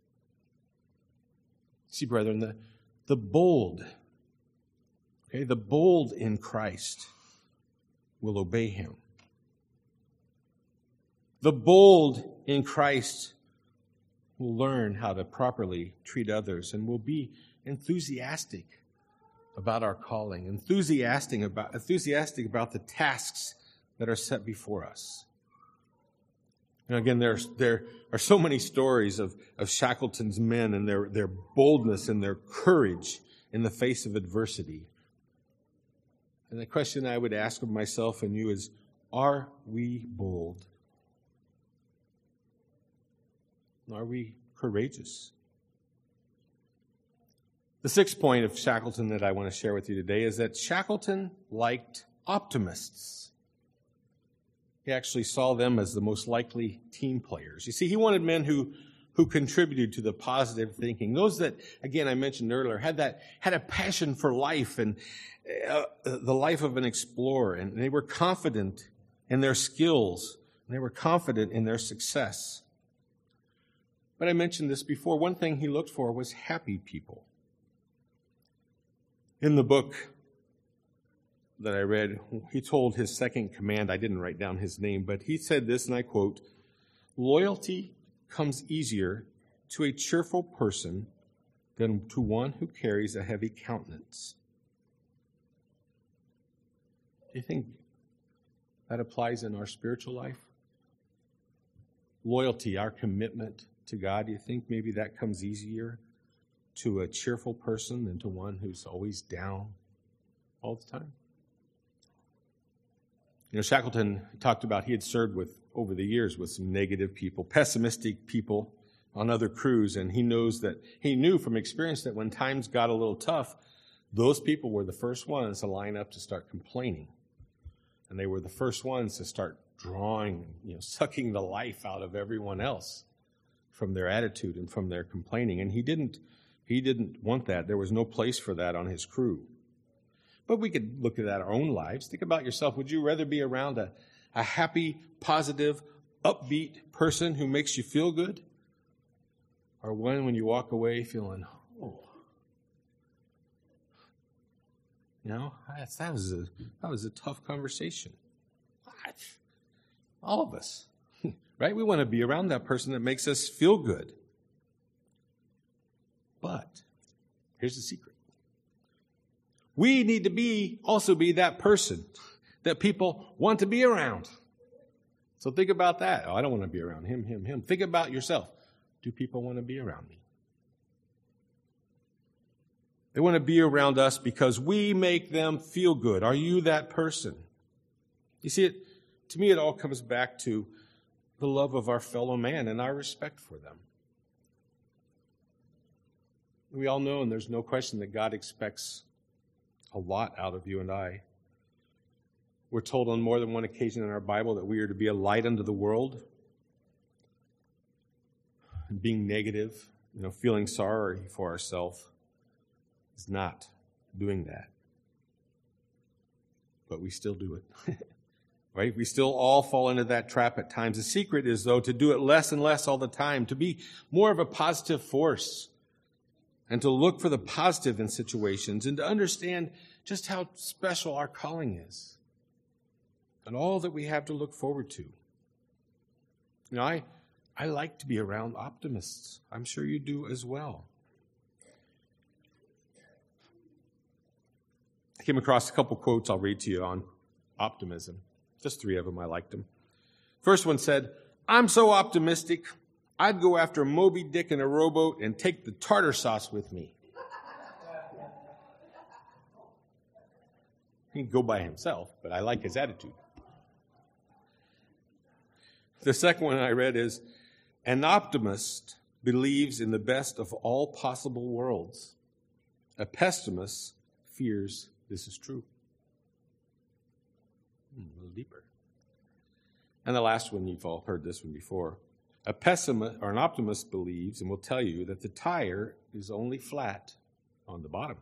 See, brethren, the bold, the bold in Christ will obey him. The bold in Christ will learn how to properly treat others and will be enthusiastic about our calling, enthusiastic about the tasks that are set before us. And again, there are so many stories of Shackleton's men and their boldness and their courage in the face of adversity. And the question I would ask of myself and you is, are we bold? Are we courageous? The sixth point of Shackleton that I want to share with you today is that Shackleton liked optimists. He actually saw them as the most likely team players. You see, he wanted men who contributed to the positive thinking. Those that, again, I mentioned earlier, had a passion for life and the life of an explorer, and they were confident in their skills, and they were confident in their success. But I mentioned this before. One thing he looked for was happy people. In the book that I read, he told his second command, I didn't write down his name, but he said this, and I quote, "Loyalty comes easier to a cheerful person than to one who carries a heavy countenance." Do you think that applies in our spiritual life? Loyalty, our commitment to God, do you think maybe that comes easier to a cheerful person than to one who's always down all the time? You know, Shackleton talked about he had served over the years with some negative people, pessimistic people on other crews, and he knew from experience that when times got a little tough, those people were the first ones to line up to start complaining. And they were the first ones to start drawing, sucking the life out of everyone else from their attitude and from their complaining. And he didn't want that. There was no place for that on his crew. But we could look at our own lives. Think about yourself. Would you rather be around a happy, positive, upbeat person who makes you feel good? Or one when you walk away feeling, that was a tough conversation. All of us, right? We want to be around that person that makes us feel good. But here's the secret. We need to also be that person that people want to be around. So think about that. Oh, I don't want to be around him. Think about yourself. Do people want to be around me? They want to be around us because we make them feel good. Are you that person? You see, to me, it all comes back to the love of our fellow man and our respect for them. We all know, and there's no question, that God expects a lot out of you and I. We're told on more than one occasion in our Bible that we are to be a light unto the world. And being negative, feeling sorry for ourselves is not doing that. But we still do it. Right? We still all fall into that trap at times. The secret is, though, to do it less and less all the time, to be more of a positive force, and to look for the positive in situations, and to understand just how special our calling is, and all that we have to look forward to. I like to be around optimists. I'm sure you do as well. I came across a couple quotes I'll read to you on optimism. Just 3 of them, I liked them. First one said, "I'm so optimistic, I'd go after Moby Dick in a rowboat and take the tartar sauce with me." He can go by himself, but I like his attitude. The second one I read is, "An optimist believes in the best of all possible worlds. A pessimist fears this is true." A little deeper. And the last one, you've all heard this one before. "A pessimist or an optimist believes and will tell you that the tire is only flat on the bottom."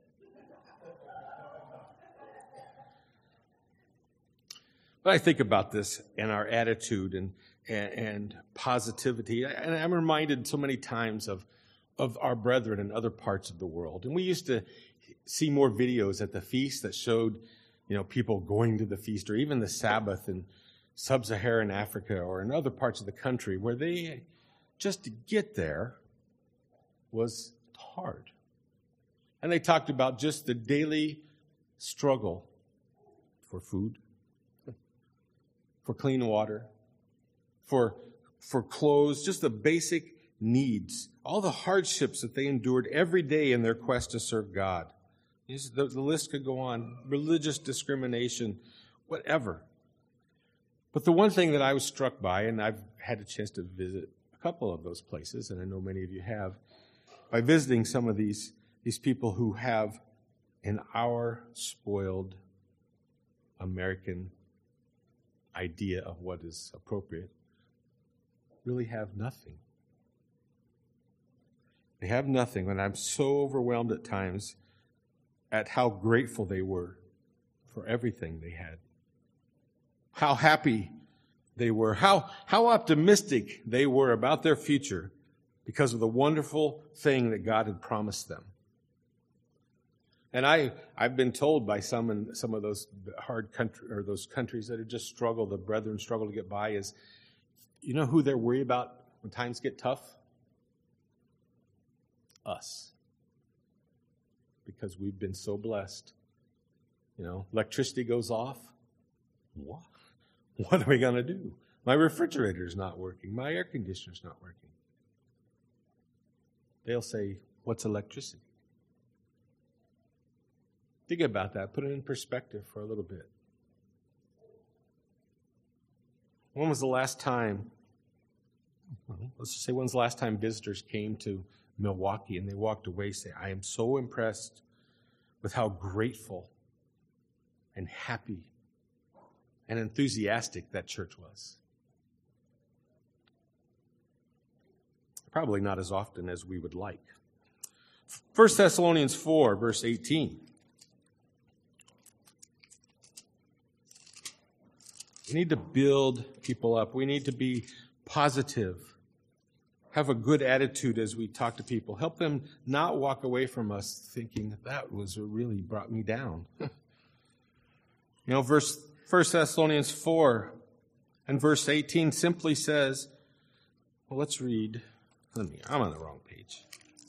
But I think about this and our attitude and positivity. And I'm reminded so many times of our brethren in other parts of the world. And we used to see more videos at the feast that showed, people going to the feast, or even the Sabbath in sub-Saharan Africa or in other parts of the country, where they, just to get there was hard. And they talked about just the daily struggle for food, for clean water, for clothes, just the basic needs, all the hardships that they endured every day in their quest to serve God. The list could go on. Religious discrimination, whatever. But the one thing that I was struck by, and I've had a chance to visit a couple of those places, and I know many of you have, by visiting some of these people who have, in our spoiled American idea of what is appropriate, really have nothing. They have nothing, and I'm so overwhelmed at times at how grateful they were for everything they had. How happy they were, how optimistic they were about their future because of the wonderful thing that God had promised them. And I've been told by some in some of those hard country or those countries that have just struggled, the brethren struggle to get by, is, who they're worried about when times get tough? Us. Because we've been so blessed. Electricity goes off. What are we going to do? My refrigerator's not working. My air conditioner's not working. They'll say, "What's electricity?" Think about that. Put it in perspective for a little bit. When was the last time, let's just say, when's the last time visitors came to Milwaukee and they walked away saying, "I am so impressed with how grateful and happy and enthusiastic that church was"? Probably not as often as we would like. 1 Thessalonians 4, verse 18. We need to build people up. We need to be positive. Have a good attitude as we talk to people. Help them not walk away from us thinking that was what really brought me down. 1 Thessalonians 4 and verse 18 simply says, let's read. I'm on the wrong page.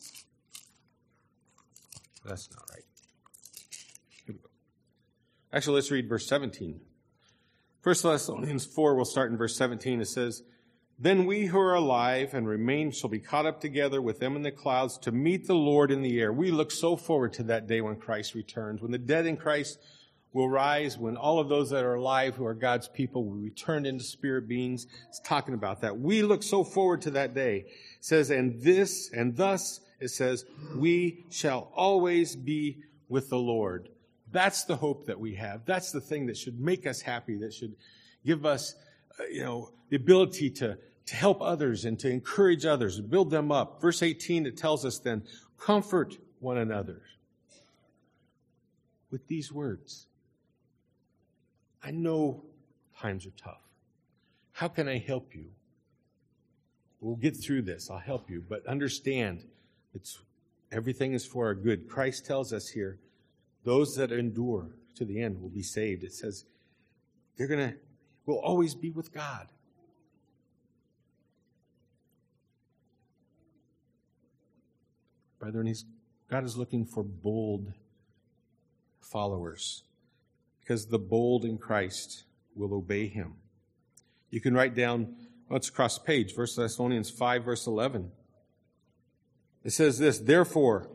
That's not right. Here we go. Actually, let's read verse 17. 1 Thessalonians 4, we'll start in verse 17. It says, Then we who are alive and remain shall be caught up together with them in the clouds to meet the Lord in the air. We look so forward to that day when Christ returns, when the dead in Christ will rise, when all of those that are alive who are God's people will return into spirit beings. It's talking about that. We look so forward to that day. It says, and thus, it says, we shall always be with the Lord. That's the hope that we have. That's the thing that should make us happy, that should give us, the ability to help others and to encourage others, build them up. Verse 18, it tells us then, comfort one another with these words. I know times are tough. How can I help you? We'll get through this. I'll help you. But understand, everything is for our good. Christ tells us here, those that endure to the end will be saved. It says we'll always be with God. Brethren, God is looking for bold followers, because the bold in Christ will obey him. You can write down, it's across the page, 1 Thessalonians 5, verse 11. It says this, therefore,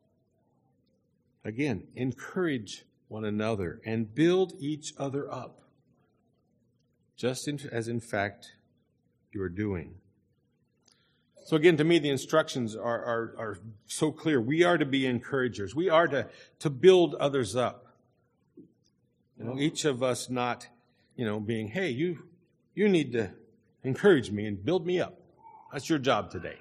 again, encourage one another and build each other up, just as in fact you are doing. So again, to me, the instructions are so clear. We are to be encouragers. We are to build others up. Each of us not, being, hey, you need to encourage me and build me up. That's your job today.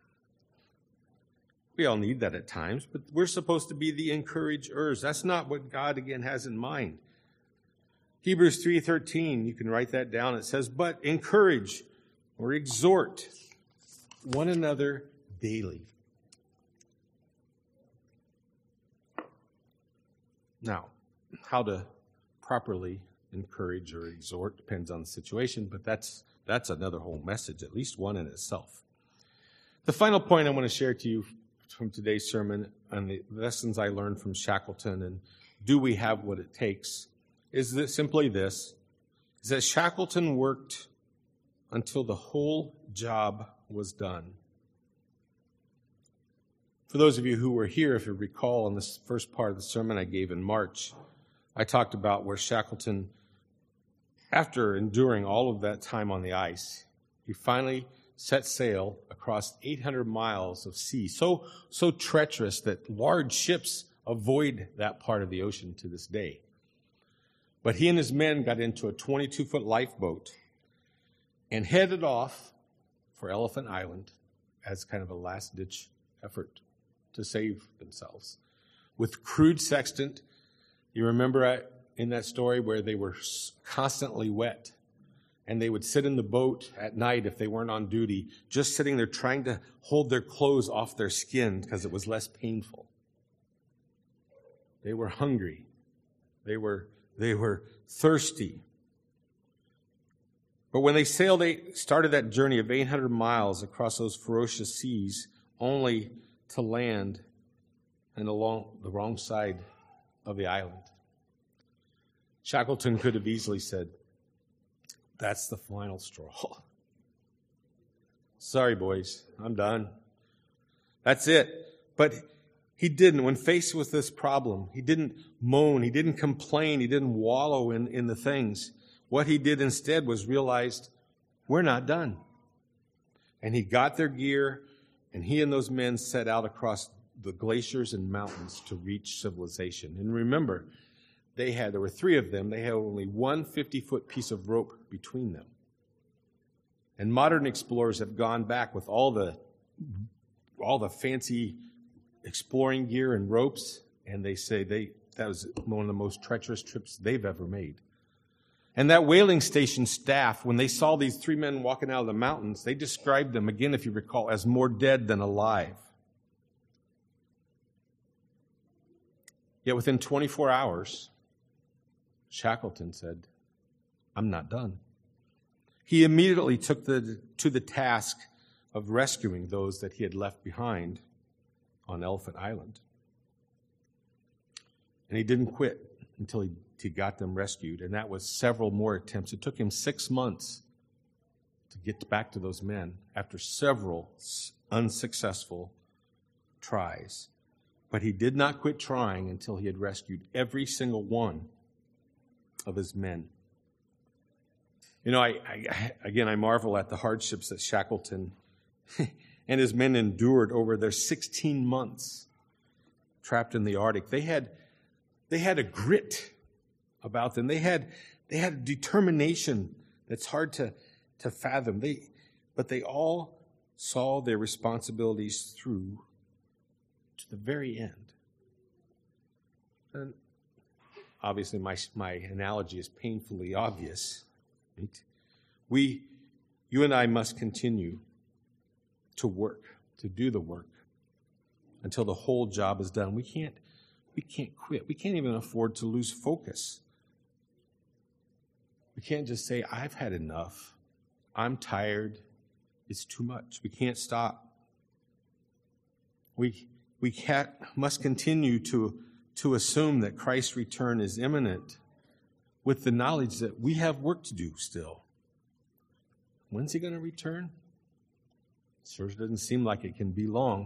We all need that at times, but we're supposed to be the encouragers. That's not what God, again, has in mind. Hebrews 3:13, you can write that down. It says, but encourage or exhort one another daily. Now, how to properly encourage or exhort depends on the situation, but that's another whole message, at least one in itself. The final point I want to share to you from today's sermon and the lessons I learned from Shackleton and do we have what it takes is that Shackleton worked until the whole job was done. For those of you who were here, if you recall, in this first part of the sermon I gave in March, I talked about where Shackleton, after enduring all of that time on the ice, he finally set sail across 800 miles of sea, so treacherous that large ships avoid that part of the ocean to this day. But he and his men got into a 22-foot lifeboat and headed off for Elephant Island as kind of a last-ditch effort to save themselves. With crude sextant, you remember in that story where they were constantly wet, and they would sit in the boat at night if they weren't on duty, just sitting there trying to hold their clothes off their skin because it was less painful. They were hungry. They were thirsty. But when they sailed, they started that journey of 800 miles across those ferocious seas, only to land and along the wrong side of the island. Shackleton could have easily said, that's the final straw. Sorry, boys, I'm done. That's it. But he didn't. When faced with this problem, he didn't moan, he didn't complain, he didn't wallow in the things. What he did instead was realized, we're not done. And he got their gear, and he and those men set out across the glaciers and mountains to reach civilization. And remember, there were three of them. They had only one 50-foot piece of rope between them. And modern explorers have gone back with all the fancy exploring gear and ropes, and they say that was one of the most treacherous trips they've ever made. And that whaling station staff, when they saw these three men walking out of the mountains, they described them, again, if you recall, as more dead than alive. Yet within 24 hours, Shackleton said, I'm not done. He immediately took to the task of rescuing those that he had left behind on Elephant Island. And he didn't quit until he got them rescued, and that was several more attempts. It took him 6 months to get back to those men after several unsuccessful tries. But he did not quit trying until he had rescued every single one of his men. You know, I marvel at the hardships that Shackleton and his men endured over their 16 months trapped in the Arctic. They had a grit about them. They had a determination that's hard to fathom. But they all saw their responsibilities through to the very end. And obviously, my analogy is painfully obvious. Right? You and I must continue to work, to do the work until the whole job is done. We can't quit. We can't even afford to lose focus. We can't just say, I've had enough. I'm tired. It's too much. We can't stop. We must continue to assume that Christ's return is imminent with the knowledge that we have work to do still. When's he going to return? Sure doesn't seem like it can be long.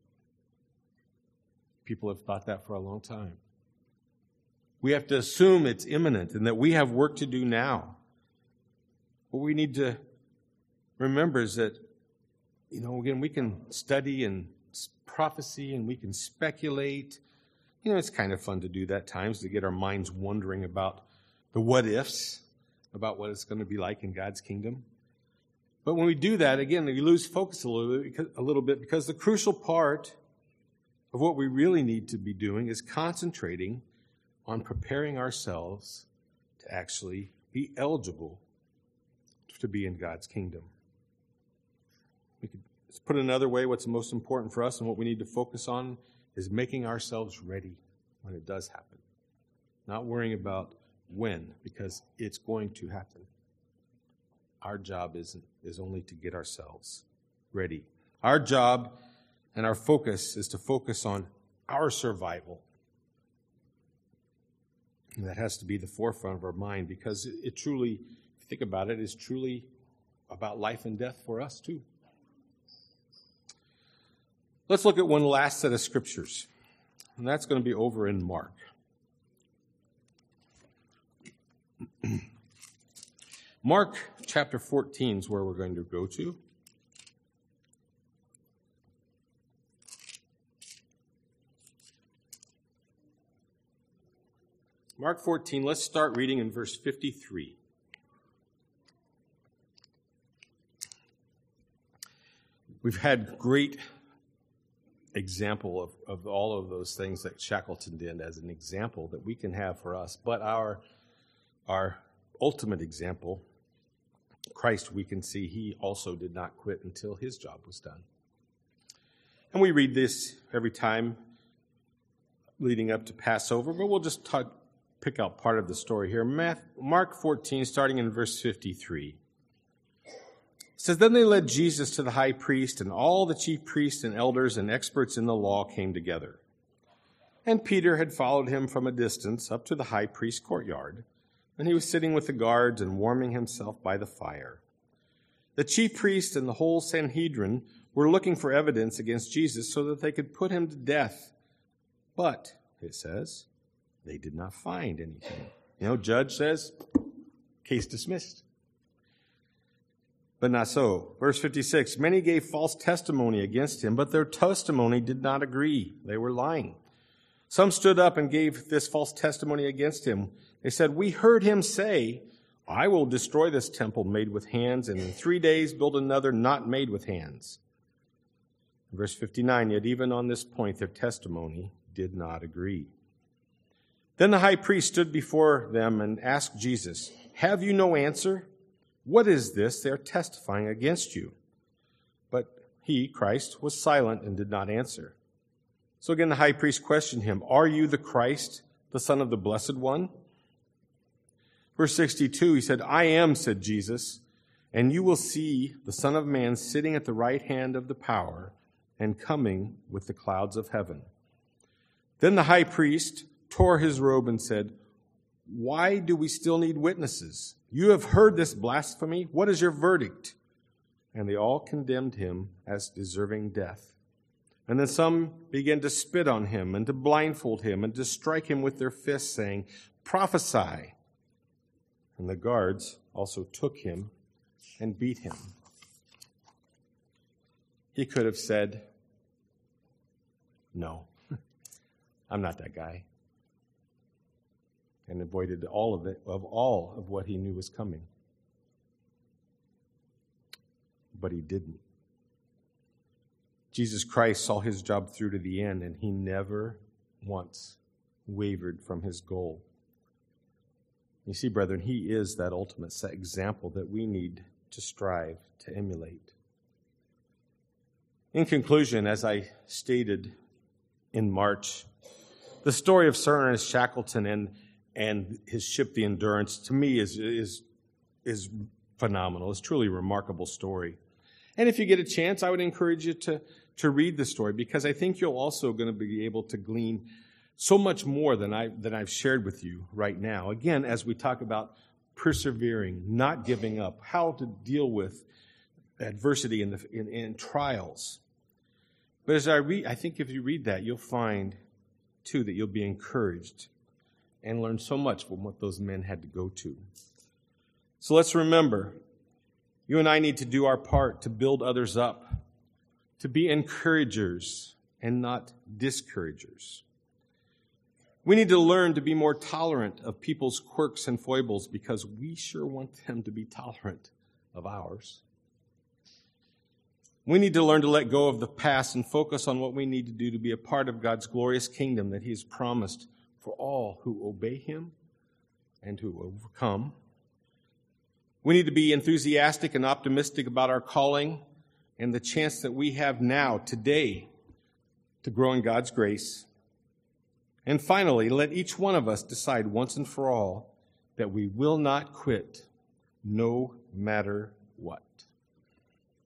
People have thought that for a long time. We have to assume it's imminent and that we have work to do now. What we need to remember is that, again, we can study and prophecy and we can speculate. It's kind of fun to do that at times, to get our minds wondering about the what ifs, about what it's going to be like in God's kingdom. But when we do that, again, we lose focus a little bit because the crucial part of what we really need to be doing is concentrating on preparing ourselves to actually be eligible to be in God's kingdom. Let's put it another way, what's most important for us and what we need to focus on is making ourselves ready when it does happen. Not worrying about when, because it's going to happen. Our job is only to get ourselves ready. Our job and our focus is to focus on our survival. And that has to be the forefront of our mind because it truly, if you think about it, is truly about life and death for us too. Let's look at one last set of scriptures, and that's going to be over in Mark. Mark chapter 14 is where we're going to go to. Mark 14, let's start reading in verse 53. We've had great example of all of those things that Shackleton did as an example that we can have for us. But our ultimate example, Christ, we can see he also did not quit until his job was done. And we read this every time leading up to Passover, but we'll just pick out part of the story here. Mark 14, starting in verse 53. It says, Then they led Jesus to the high priest, and all the chief priests and elders and experts in the law came together. And Peter had followed him from a distance up to the high priest's courtyard, and he was sitting with the guards and warming himself by the fire. The chief priest and the whole Sanhedrin were looking for evidence against Jesus so that they could put him to death. But, it says, they did not find anything. Judge says, case dismissed. But not so. Verse 56, many gave false testimony against him, but their testimony did not agree. They were lying. Some stood up and gave this false testimony against him. They said, we heard him say, I will destroy this temple made with hands, and in 3 days build another not made with hands. Verse 59, yet even on this point their testimony did not agree. Then the high priest stood before them and asked Jesus, have you no answer? What is this they are testifying against you? But he, Christ, was silent and did not answer. So again the high priest questioned him, are you the Christ, the Son of the Blessed One? Verse 62, he said, I am, said Jesus, and you will see the Son of Man sitting at the right hand of the power and coming with the clouds of heaven. Then the high priest tore his robe and said, why do we still need witnesses? You have heard this blasphemy. What is your verdict? and they all condemned him as deserving death. And then some began to spit on him and to blindfold him and to strike him with their fists, saying, "Prophesy." And the guards also took him and beat him. He could have said, "No, I'm not that guy," and avoided all of what he knew was coming. But he didn't. Jesus Christ saw his job through to the end, and he never once wavered from his goal. You see, brethren, he is that ultimate example that we need to strive to emulate. In conclusion, as I stated in March, the story of Sir Ernest Shackleton and his ship, the Endurance, to me is phenomenal. It's truly a remarkable story. And if you get a chance, I would encourage you to read the story, because I think you're also going to be able to glean so much more than I've shared with you right now. Again, as we talk about persevering, not giving up, how to deal with adversity in trials. But as I think if you read that, you'll find, too, that you'll be encouraged and learn so much from what those men had to go to. So let's remember, you and I need to do our part to build others up, to be encouragers and not discouragers. We need to learn to be more tolerant of people's quirks and foibles, because we sure want them to be tolerant of ours. We need to learn to let go of the past and focus on what we need to do to be a part of God's glorious kingdom that he has promised for all who obey him and who overcome. We need to be enthusiastic and optimistic about our calling and the chance that we have now, today, to grow in God's grace. And finally, let each one of us decide once and for all that we will not quit, no matter what.